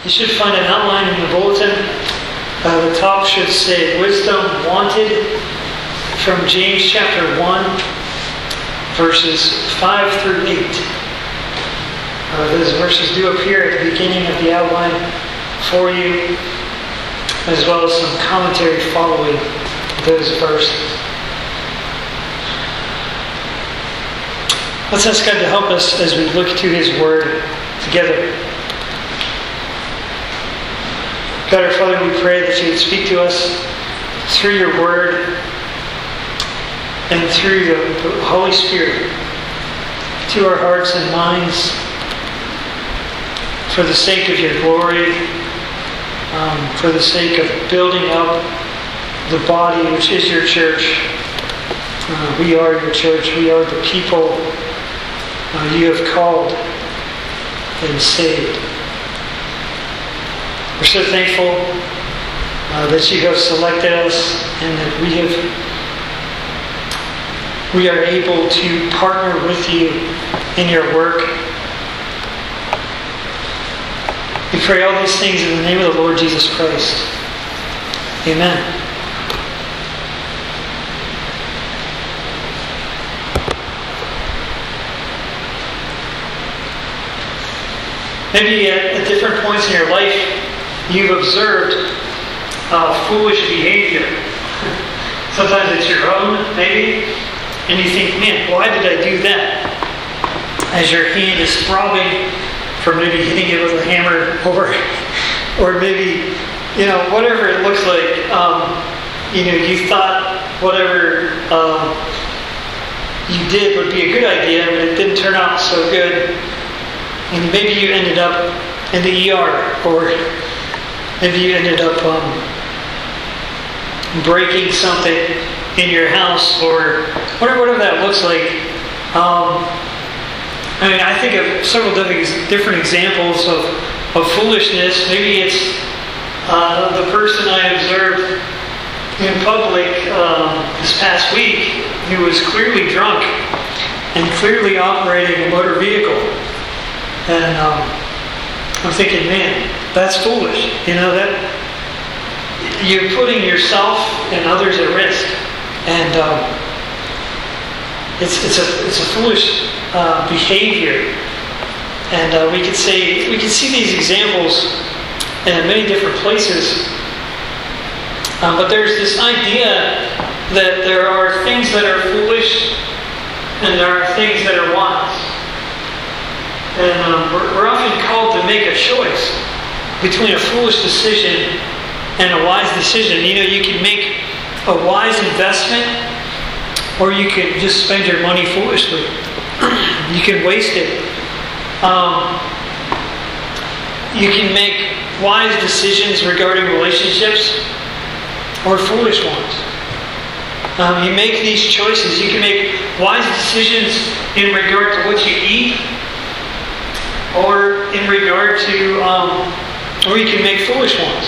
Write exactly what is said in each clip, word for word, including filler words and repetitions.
You should find an outline in the bulletin. Uh, the top should say Wisdom Wanted from James chapter one, verses five through eight. Uh, those verses do appear at the beginning of the outline for you, as well as some commentary following those verses. Let's ask God to help us as we look to His Word together. God our Father, we pray that You would speak to us through Your Word and through the, the Holy Spirit to our hearts and minds for the sake of Your glory, um, for the sake of building up the body which is Your church. Uh, we are Your church. We are the people uh, You have called and saved. We're so thankful uh, that You have selected us and that we have we are able to partner with You in Your work. We pray all these things in the name of the Lord Jesus Christ. Amen. Maybe at, at different points in your life, you've observed uh, foolish behavior. Sometimes it's your own, maybe, and you think, man, why did I do that? As your hand is throbbing for maybe hitting it with a hammer, or, or maybe, you know, whatever it looks like, um, you know, you thought whatever um, you did would be a good idea, but it didn't turn out so good. And maybe you ended up in the E R, or maybe you ended up um, breaking something in your house, or whatever, whatever that looks like. Um, I mean, I think of several different examples of, of foolishness. Maybe it's uh, the person I observed in public um, this past week who was clearly drunk and clearly operating a motor vehicle. And um, I'm thinking, man, that's foolish. You know, that you're putting yourself and others at risk, and um, it's it's a it's a foolish uh, behavior. And uh, we could say we could see these examples in many different places. Um, but there's this idea that there are things that are foolish, and there are things that are wise. And um, we're, we're often called to make a choice between a foolish decision and a wise decision. You know, you can make a wise investment, or you can just spend your money foolishly. You can waste it. Um, you can make wise decisions regarding relationships, or foolish ones. Um, you make these choices. You can make wise decisions in regard to what you eat, or in regard to, um, or you can make foolish ones.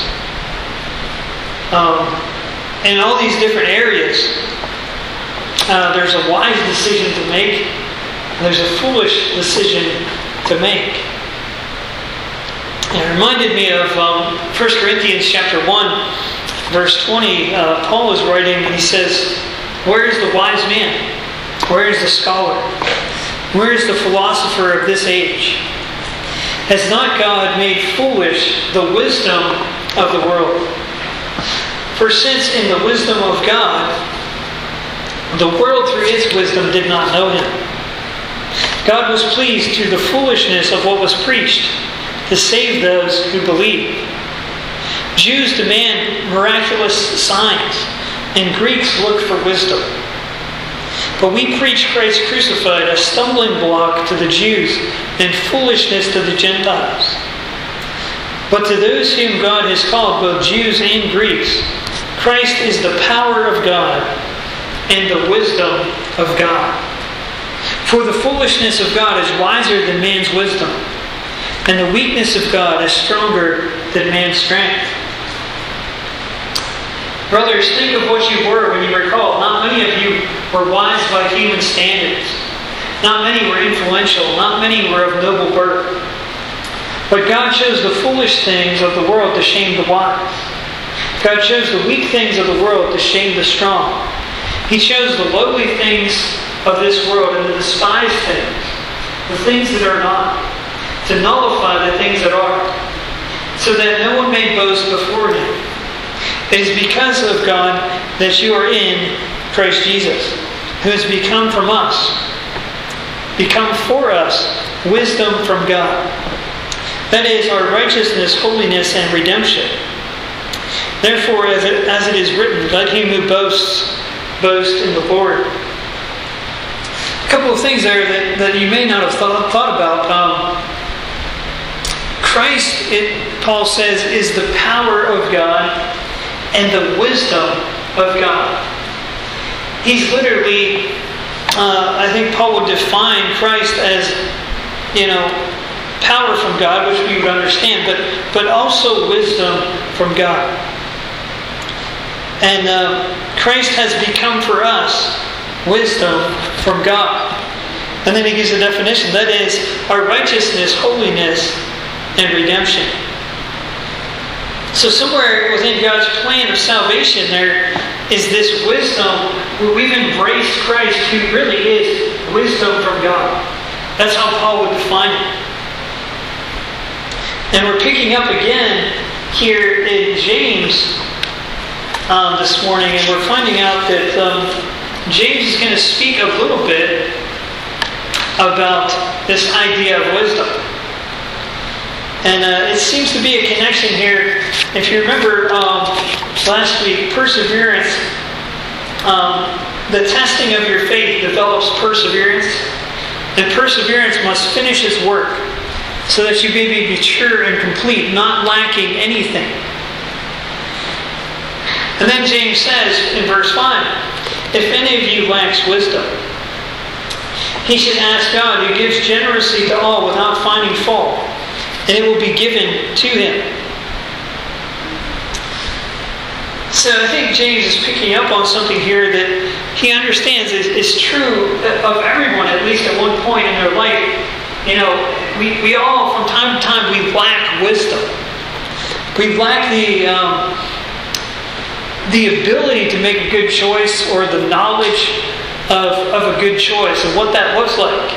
Um, in all these different areas, uh, there's a wise decision to make, and there's a foolish decision to make. And it reminded me of um, First Corinthians chapter one, verse twenty. Uh, Paul is writing, and he says, "Where is the wise man? Where is the scholar? Where is the philosopher of this age? Has not God made foolish the wisdom of the world? For since in the wisdom of God, the world through its wisdom did not know Him, God was pleased through the foolishness of what was preached to save those who believe. Jews demand miraculous signs, and Greeks look for wisdom. But we preach Christ crucified, a stumbling block to the Jews and foolishness to the Gentiles. But to those whom God has called, both Jews and Greeks, Christ is the power of God and the wisdom of God. For the foolishness of God is wiser than man's wisdom, and the weakness of God is stronger than man's strength." Brothers, think of what you were when you were called. Not many of you were wise by human standards. Not many were influential. Not many were of noble birth. But God chose the foolish things of the world to shame the wise. God chose the weak things of the world to shame the strong. He chose the lowly things of this world and the despised things, the things that are not, to nullify the things that are, so that no one may boast before Him. It is because of God that you are in Christ Jesus, who has become from us, become for us, wisdom from God. That is our righteousness, holiness, and redemption. Therefore, as it, as it is written, let him who boasts, boast in the Lord. A couple of things there that, that you may not have thought, thought about. Um, Christ, it, Paul says, is the power of God and the wisdom of God. He's literally, uh, I think Paul would define Christ as, you know, power from God, which we would understand, but, but also wisdom from God. And uh, Christ has become for us wisdom from God. And then he gives a definition. That is our righteousness, holiness, and redemption. So somewhere within God's plan of salvation there is this wisdom where we've embraced Christ, who really is wisdom from God. That's how Paul would define it. And we're picking up again here in James um, this morning, and we're finding out that um, James is going to speak a little bit about this idea of wisdom. And uh, it seems to be a connection here. If you remember um, last week, perseverance, um, the testing of your faith develops perseverance, and perseverance must finish its work, so that you may be mature and complete, not lacking anything. And then James says in verse five, if any of you lacks wisdom, he should ask God, who gives generously to all without finding fault, and it will be given to him. So I think James is picking up on something here that he understands is, is true of everyone, at least at one point in their life. You know, we, we all, from time to time, we lack wisdom. We lack the um, the ability to make a good choice, or the knowledge of, of a good choice and what that looks like.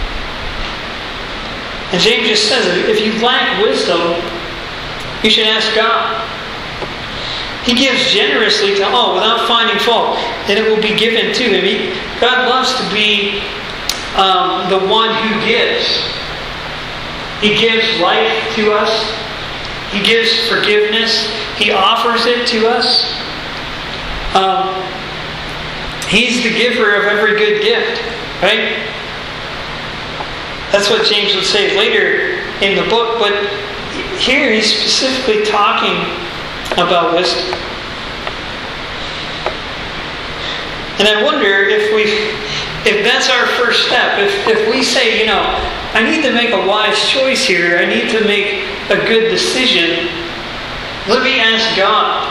And James just says, if you lack wisdom, you should ask God. He gives generously to all without finding fault, and it will be given to him. He, God loves to be Um, the one who gives. He gives life to us. He gives forgiveness. He offers it to us. Um, he's the giver of every good gift, right? That's what James would say later in the book, but here he's specifically talking about wisdom. And I wonder if we If that's our first step, if, if we say, you know, I need to make a wise choice here, I need to make a good decision, let me ask God.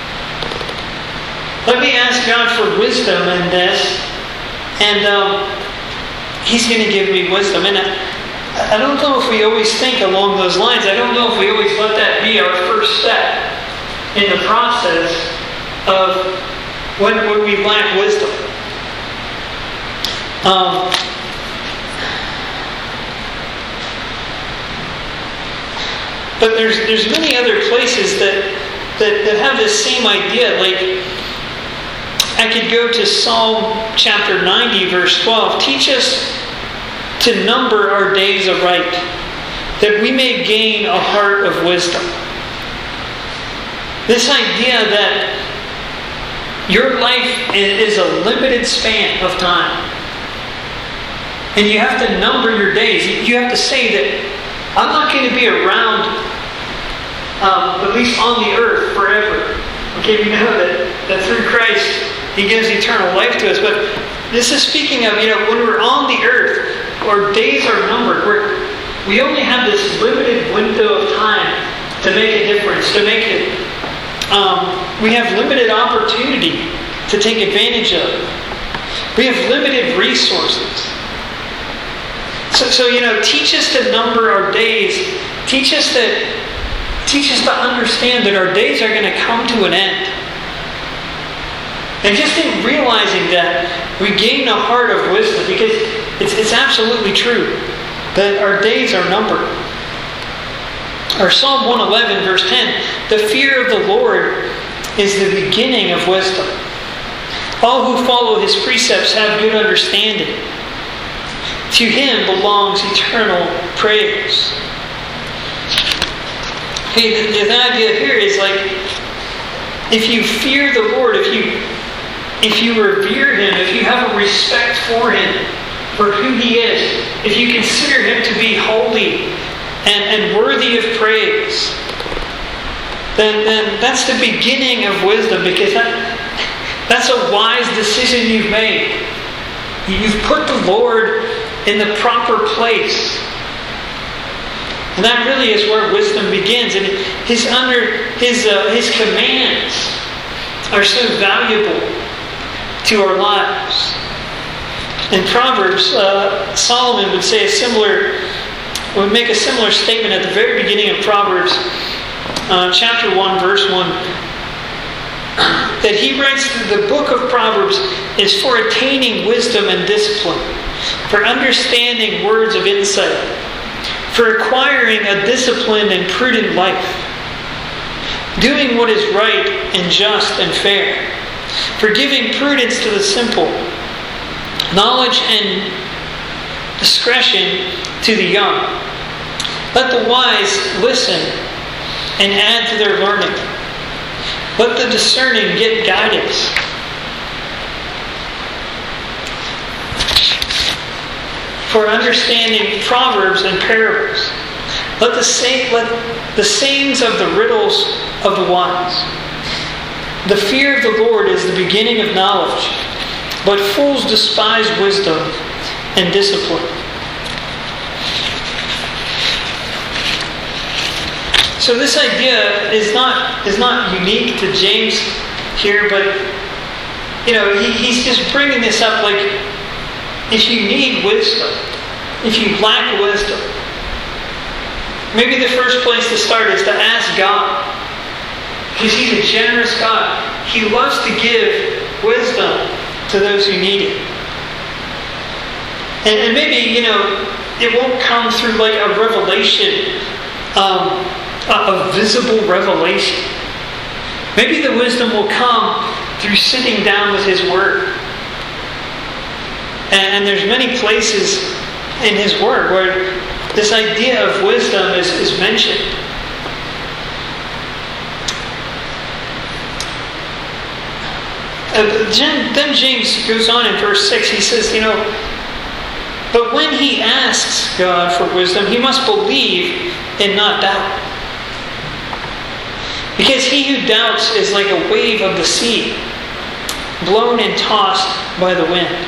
Let me ask God for wisdom in this, and um, He's going to give me wisdom. And I, I don't know if we always think along those lines. I don't know if we always let that be our first step in the process of when, when we lack wisdom. Um, but there's there's many other places that, that that have this same idea. Like, I could go to Psalm chapter ninety, verse twelve. Teach us to number our days aright, that we may gain a heart of wisdom. This idea that your life is a limited span of time. And you have to number your days. You have to say that I'm not going to be around, um, at least on the earth, forever. Okay, we know that, that through Christ, He gives eternal life to us. But this is speaking of, you know, when we're on the earth, our days are numbered. We're, we only have this limited window of time to make a difference, to make it. Um, we have limited opportunity to take advantage of. We have limited resources. So, so you know, teach us to number our days. Teach us that. Teach us to understand that our days are going to come to an end. And just in realizing that, we gain a heart of wisdom, because it's, it's absolutely true that our days are numbered. Our Psalm one eleven, verse ten, the fear of the Lord is the beginning of wisdom. All who follow His precepts have good understanding. To Him belongs eternal praise. Okay, the, the idea here is like, if you fear the Lord, if you if you revere Him, if you have a respect for Him, for who He is, if you consider Him to be holy and, and worthy of praise, then, then that's the beginning of wisdom, because that, that's a wise decision you've made. You've put the Lord in the proper place. And that really is where wisdom begins. And his under his uh, his commands are so valuable to our lives. In Proverbs, uh, Solomon would say a similar would make a similar statement at the very beginning of Proverbs, uh, chapter one, verse one, that he writes that the book of Proverbs is for attaining wisdom and discipline, for understanding words of insight, for acquiring a disciplined and prudent life, doing what is right and just and fair, for giving prudence to the simple, knowledge and discretion to the young. Let the wise listen and add to their learning. Let the discerning get guidance. For understanding proverbs and parables. Let the, say, let the sayings of the riddles of the wise. The fear of the Lord is the beginning of knowledge, but fools despise wisdom and discipline. So this idea is not is not unique to James here, but you know he, he's just bringing this up like, if you need wisdom, if you lack wisdom, maybe the first place to start is to ask God. Because He's a generous God. He loves to give wisdom to those who need it. And, and maybe, you know, it won't come through like a revelation, um, a, a visible revelation. Maybe the wisdom will come through sitting down with His Word. And there's many places in His Word where this idea of wisdom is, is mentioned. Uh, then James goes on in verse six. He says, you know, but when he asks God for wisdom, he must believe and not doubt. Because he who doubts is like a wave of the sea, blown and tossed by the wind.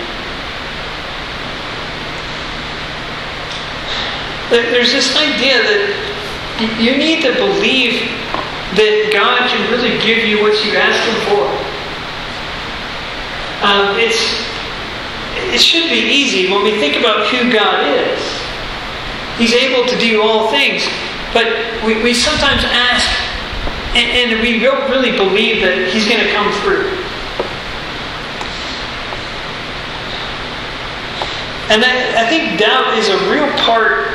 There's this idea that you need to believe that God can really give you what you ask Him for. Um, it's it should be easy when we think about who God is. He's able to do all things, but we, we sometimes ask, and, and we don't really believe that He's going to come through. And that, I think doubt is a real part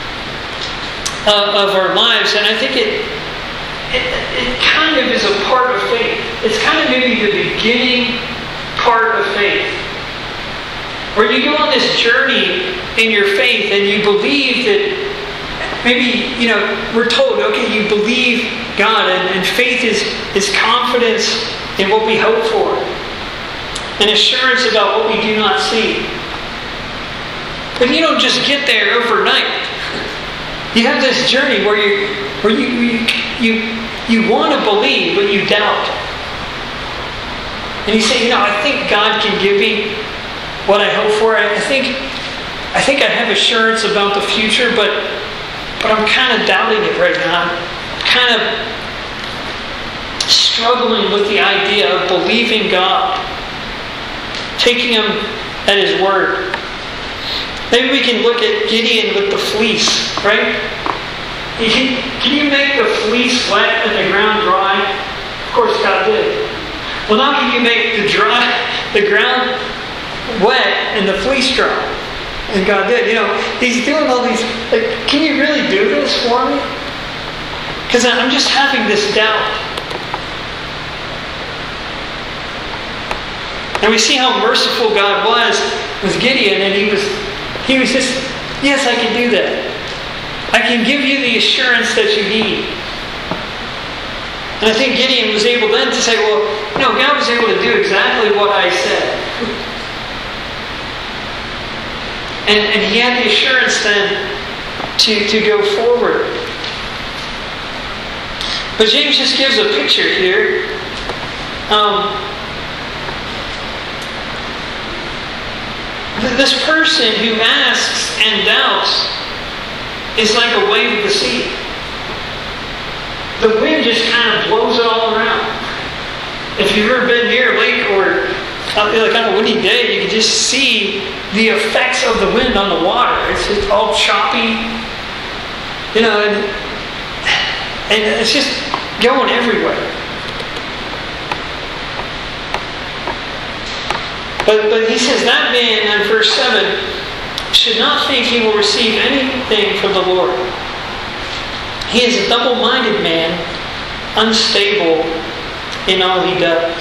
of our lives, and I think it, it it kind of is a part of faith. It's kind of maybe the beginning part of faith, where you go on this journey in your faith and you believe that maybe, you know, we're told, okay, you believe God, and, and faith is, is confidence in what we hope for, and assurance about what we do not see. But you don't just get there overnight. You have this journey where you where you you you, you want to believe, but you doubt. And you say, you know, I think God can give me what I hope for. I think I think I have assurance about the future, but but I'm kind of doubting it right now. I'm kind of struggling with the idea of believing God, taking Him at His word. Maybe we can look at Gideon with the fleece, right? Can you make the fleece wet and the ground dry? Of course God did. Well, now can you make the dry, the ground wet and the fleece dry? And God did. You know, He's doing all these, like, can you really do this for me? Because I'm just having this doubt. And we see how merciful God was with Gideon, and he was he was just, yes, I can do that. I can give you the assurance that you need. And I think Gideon was able then to say, well, you know, God was able to do exactly what I said. And, and he had the assurance then to, to go forward. But James just gives a picture here. Um, this person who asks and doubts is like a wave of the sea. The wind just kind of blows it all around. If you've ever been near a lake or like on a windy day, you can just see the effects of the wind on the water. It's just all choppy, you know, and, and it's just going everywhere. But, but he says that man in verse seven should not think he will receive anything from the Lord. He is a double-minded man, unstable in all he does.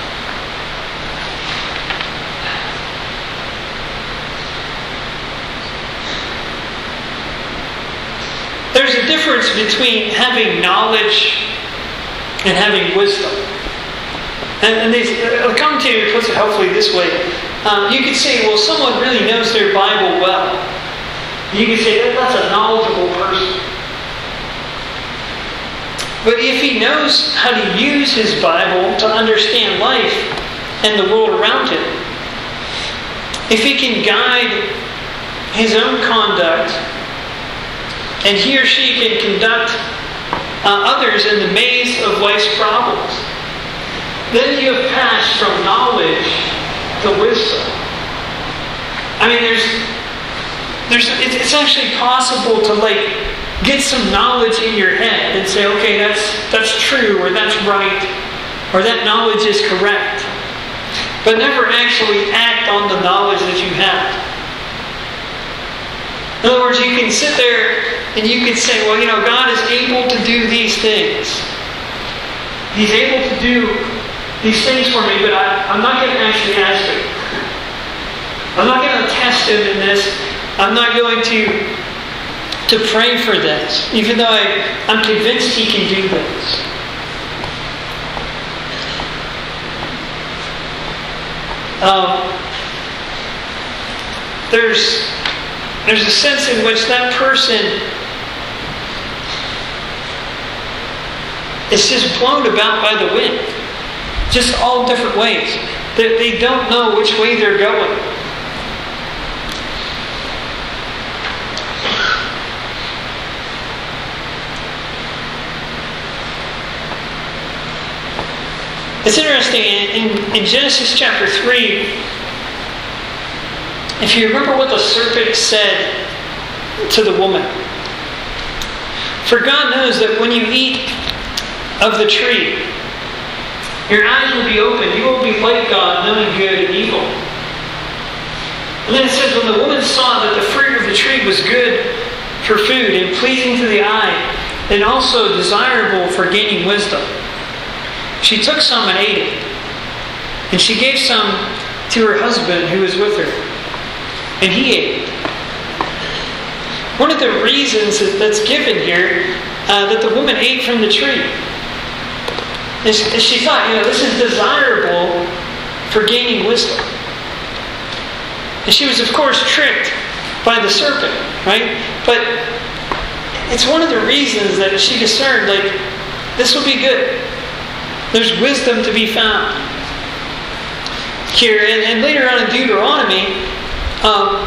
There's a difference between having knowledge and having wisdom. And, and these, a commentator puts it helpfully this way. Um, you could say, well, someone really knows their Bible well. You could say, that, that's a knowledgeable person. But if he knows how to use his Bible to understand life and the world around him, if he can guide his own conduct, and he or she can conduct uh, others in the maze of life's problems, then you have passed from knowledge to wisdom. I mean, there's, there's, it's actually possible to like get some knowledge in your head and say, okay, that's that's true, or that's right, or that knowledge is correct, but never actually act on the knowledge that you have. In other words, you can sit there and you can say, well, you know, God is able to do these things. He's able to do these things for me, but I, I'm not going to actually ask Him. I'm not going to test Him in this. I'm not going to, to pray for this, even though I, I'm convinced He can do this. Um, there's, there's a sense in which that person is just blown about by the wind. Just all different ways. They, they don't know which way they're going. It's interesting, in, in, in Genesis chapter three, if you remember what the serpent said to the woman. For God knows that when you eat of the tree, your eyes will be open. You will be like God, knowing good and evil. And then it says, when the woman saw that the fruit of the tree was good for food and pleasing to the eye, and also desirable for gaining wisdom, she took some and ate it. And she gave some to her husband who was with her, and he ate it. One of the reasons that's given here uh, that the woman ate from the tree is she thought, you know, this is desirable for gaining wisdom. And she was, of course, tricked by the serpent, right? But it's one of the reasons that she discerned, like, this will be good. There's wisdom to be found here. And, and later on in Deuteronomy, um,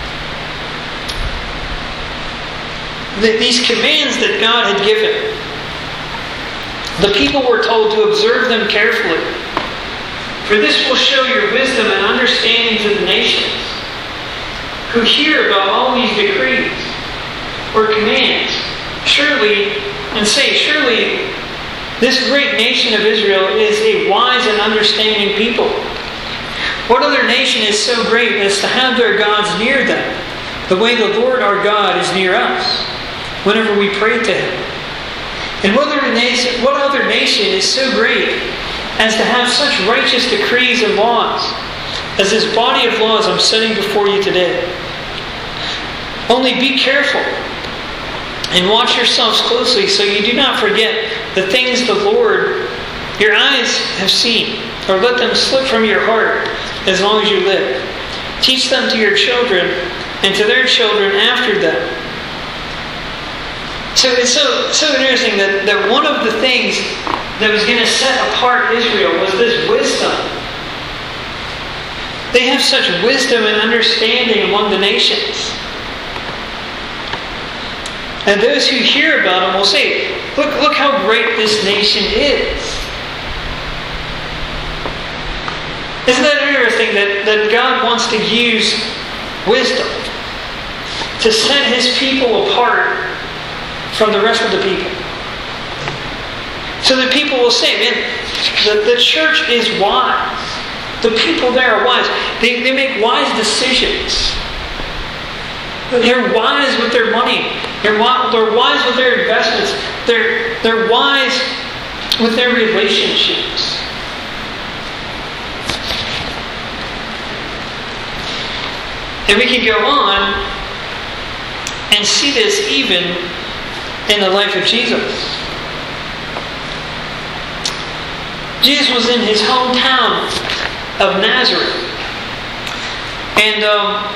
the, these commands that God had given, the people were told to observe them carefully. For this will show your wisdom and understanding to the nations. who hear about all these decrees or commands, surely, and say, surely this great nation of Israel is a wise and understanding people. What other nation is so great as to have their gods near them, the way the Lord our God is near us, whenever we pray to Him? And what other nation, what other nation is so great as to have such righteous decrees and laws as this body of laws I'm setting before you today? Only be careful and watch yourselves closely so you do not forget the things the Lord your eyes have seen, or let them slip from your heart as long as you live. Teach them to your children and to their children after them. So it's so so interesting that, that one of the things that was going to set apart Israel was this wisdom. They have such wisdom and understanding among the nations. And those who hear about them will say, look, look how great this nation is. Isn't that interesting that, that God wants to use wisdom to set His people apart from the rest of the people? So that people will say, man, the, the church is wise. The people there are wise. They, they make wise decisions. They're wise with their money. They're, they're wise with their investments. They're, they're wise with their relationships. And we can go on and see this even in the life of Jesus. Jesus was in his hometown of Nazareth. And um,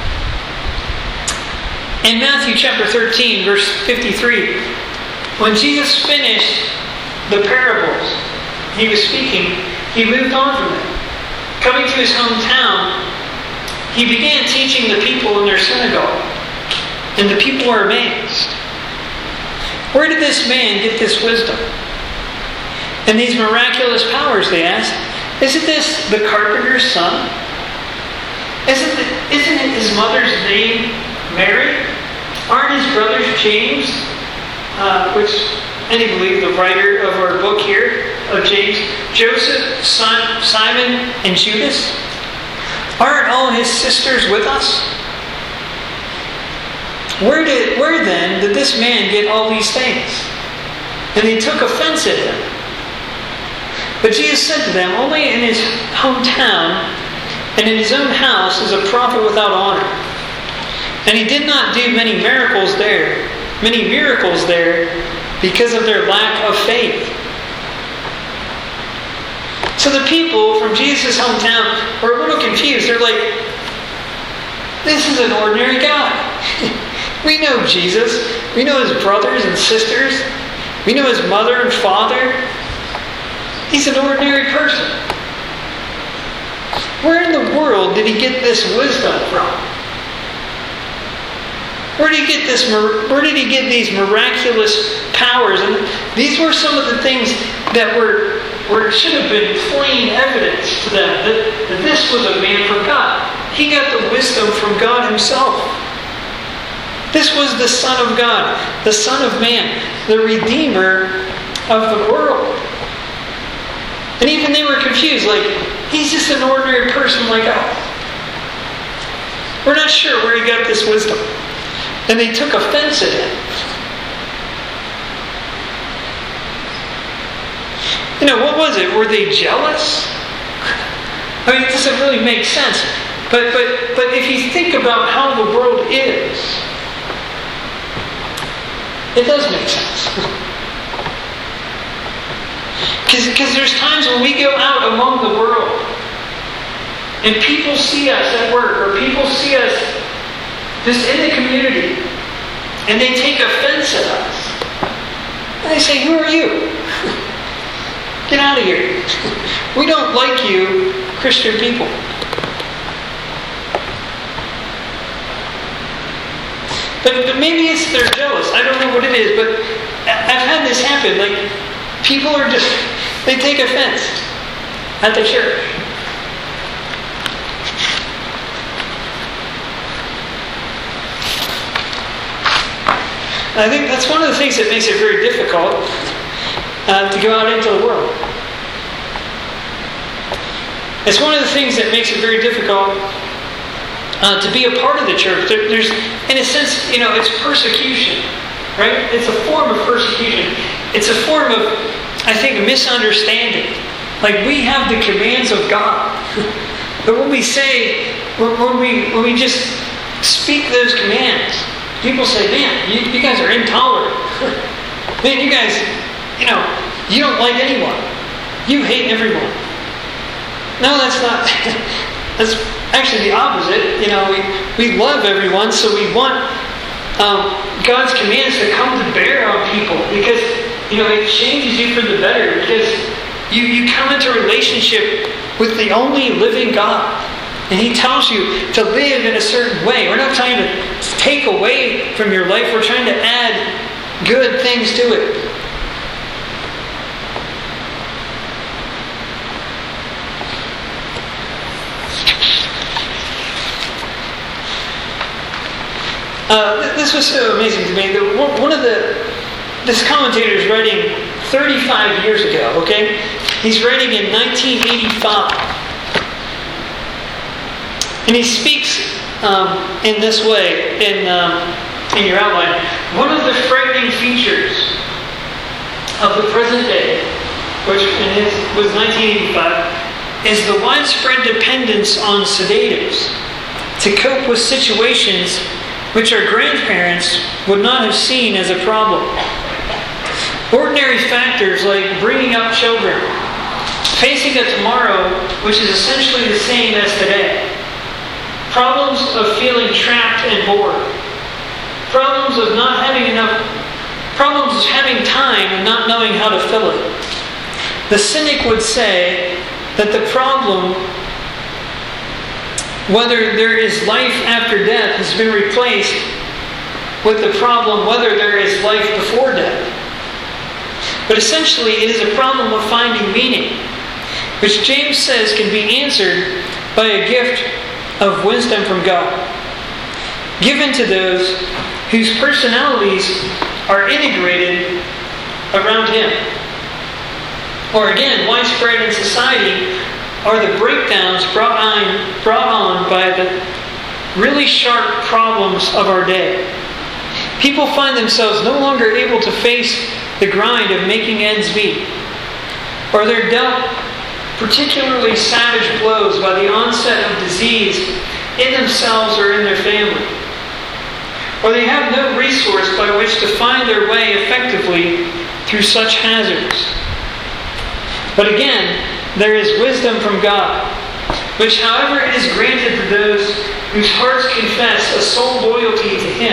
in Matthew chapter thirteen, verse fifty-three, when Jesus finished the parables he was speaking, he moved on from them. Coming to his hometown, he began teaching the people in their synagogue, and the people were amazed. Where did this man get this wisdom and these miraculous powers, they asked? Isn't this the carpenter's son? Isn't it, isn't it his mother's name Mary? Aren't his brothers James, uh, which any believe the writer of our book here, of James, Joseph, son, Simon, and Judas? Aren't all his sisters with us? Where did, where then did this man get all these things? And they took offense at him. But Jesus said to them, only in his hometown and in his own house is a prophet without honor. And he did not do many miracles there, many miracles there, because of their lack of faith. So the people from Jesus' hometown were a little confused. They're like, this is an ordinary guy. We know Jesus. We know his brothers and sisters. We know his mother and father. He's an ordinary person. Where in the world did he get this wisdom from? Where did he get this? Where did he get these miraculous powers? And these were some of the things that were, were should have been plain evidence to them that, that this was a man from God. He got the wisdom from God Himself. This was the Son of God, the Son of Man, the Redeemer of the world. And even they were confused, like, he's just an ordinary person like us. We're not sure where he got this wisdom. And they took offense at him. You know, what was it? Were they jealous? I mean, it doesn't really make sense. But but but if you think about how the world is, it does make sense. Because there's times when we go out among the world and people see us at work or people see us just in the community and they take offense at us. And they say, who are you? Get out of here. We don't like you, Christian people. But, but maybe it's they're jealous. I don't know what it is, but I've had this happen. Like, people are just, they take offense at the church. I think that's one of the things that makes it very difficult uh, to go out into the world. It's one of the things that makes it very difficult uh, to be a part of the church. There, there's, in a sense, you know, it's persecution, right? It's a form of persecution. It's a form of, I think, misunderstanding. Like, we have the commands of God. But when we say, when we when we just speak those commands, people say, man, you, you guys are intolerant. Man, you guys, you know, you don't like anyone. You hate everyone. No, that's not. That's actually the opposite. You know, we, we love everyone, so we want um, God's commands to come to bear on people because, you know, it changes you for the better because you, you come into relationship with the only living God. And He tells you to live in a certain way. We're not trying to take away from your life. We're trying to add good things to it. Uh, this was so amazing to me. One of the, this commentator is writing thirty-five years ago, okay? He's writing in nineteen eighty-five. And he speaks um, in this way, in, um, in your outline. One of the frightening features of the present day, which in his, was nineteen eighty-five, is the widespread dependence on sedatives to cope with situations which our grandparents would not have seen as a problem. Ordinary factors like bringing up children, facing a tomorrow which is essentially the same as today, problems of feeling trapped and bored, problems of not having enough, problems of having time and not knowing how to fill it. The cynic would say that the problem, whether there is life after death, has been replaced with the problem whether there is life before death. But essentially, it is a problem of finding meaning, which James says can be answered by a gift of wisdom from God, given to those whose personalities are integrated around Him. Or again, widespread in society are the breakdowns brought on, brought on by the really sharp problems of our day. People find themselves no longer able to face the grind of making ends meet, or they're dealt particularly savage blows by the onset of disease in themselves or in their family, or they have no resource by which to find their way effectively through such hazards. But again, there is wisdom from God, which, however, it is granted to those whose hearts confess a sole loyalty to Him.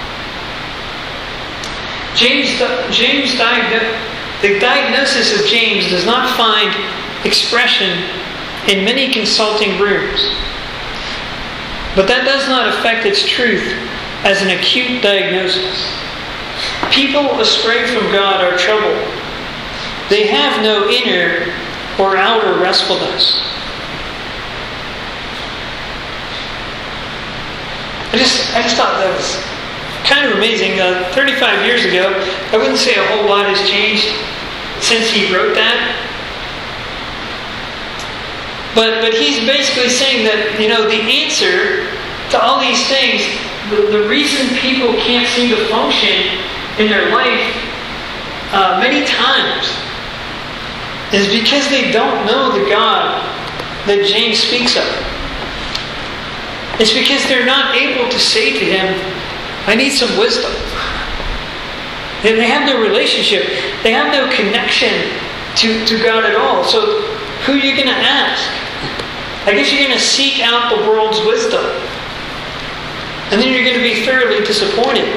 James, James the diagnosis of James does not find expression in many consulting rooms, but that does not affect its truth as an acute diagnosis. People astray from God are troubled. They have no inner or outer restfulness. I just, I just thought that was kind of amazing. Uh, thirty-five years ago, I wouldn't say a whole lot has changed since he wrote that. But but he's basically saying that, you know, the answer to all these things, the, the reason people can't seem to function in their life uh, many times is because they don't know the God that James speaks of. It's because they're not able to say to Him, I need some wisdom. And they have no relationship. They have no connection to, to God at all. So who are you going to ask? I guess you're going to seek out the world's wisdom. And then you're going to be thoroughly disappointed.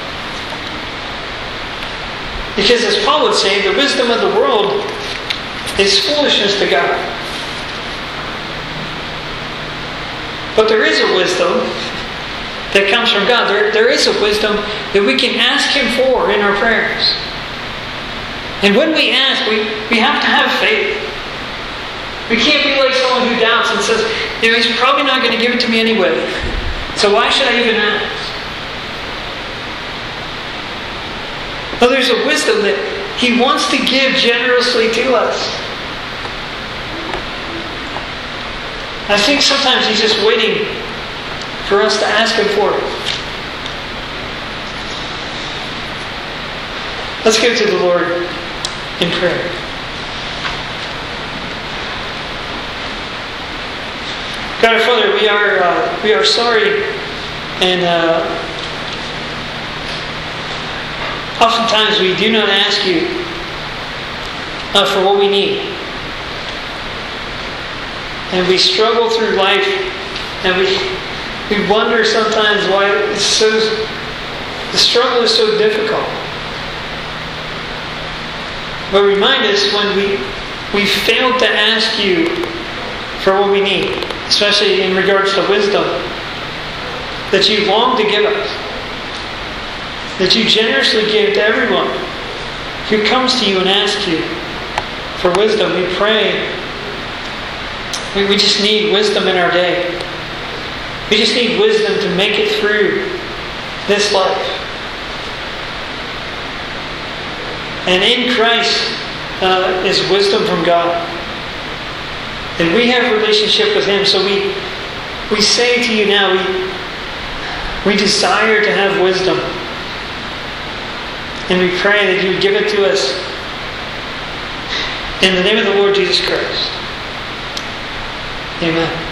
Because as Paul would say, the wisdom of the world is foolishness to God. But there is a wisdom that comes from God. There, there is a wisdom that we can ask Him for in our prayers. And when we ask, we, we have to have faith. We can't be like someone who doubts and says, you know, He's probably not going to give it to me anyway. So why should I even ask? No, there's a wisdom that He wants to give generously to us. I think sometimes He's just waiting for us to ask Him for it. Let's go to the Lord in prayer. God our Father, we are uh, we are sorry, and uh, oftentimes we do not ask You uh, for what we need, and we struggle through life, and we we wonder sometimes why it's so the struggle is so difficult. But remind us when we we failed to ask You for what we need, especially in regards to wisdom, that You long to give us, that You generously give to everyone who comes to You and asks You for wisdom. We pray. We, we just need wisdom in our day. We just need wisdom to make it through this life. And in Christ uh, is wisdom from God. And we have a relationship with Him. So we we say to You now, we, we desire to have wisdom. And we pray that You would give it to us. In the name of the Lord Jesus Christ. Amen.